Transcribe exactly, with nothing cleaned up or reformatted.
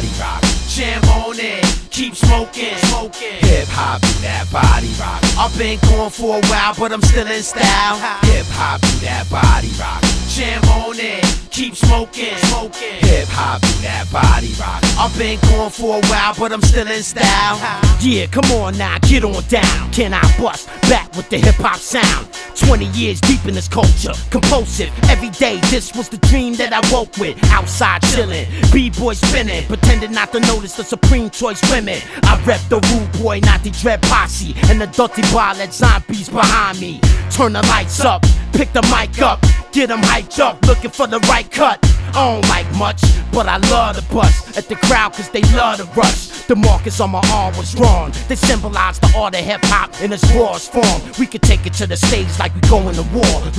body rock. Jam on it, keep smoking, smoking. Hip hop, do that body rock. I've been going for a while, but I'm still in style. Hip hop, do that body rock. Jam on it, keep smoking, smoking. Hip hop, do that body rock. I've been going for a while, but I'm still in style. Yeah, come on now, get on down. Can I bust back with the hip hop sound? twenty years deep in this culture, compulsive. Every day, this was the dream that I woke with. Outside chillin', b-boy spinning, pretending not to notice the supreme choice women. I rep the rude boy, not the dread posse, and the dirty bar let zombies behind me. Turn the lights up, pick the mic up, get them hyped up, looking for the right cut. I don't like much, but I love to bust at the crowd cause they love to rush. The markers on my arm was drawn. They symbolize the art of hip-hop in its rawest form. We could take it to the stage like we going to war.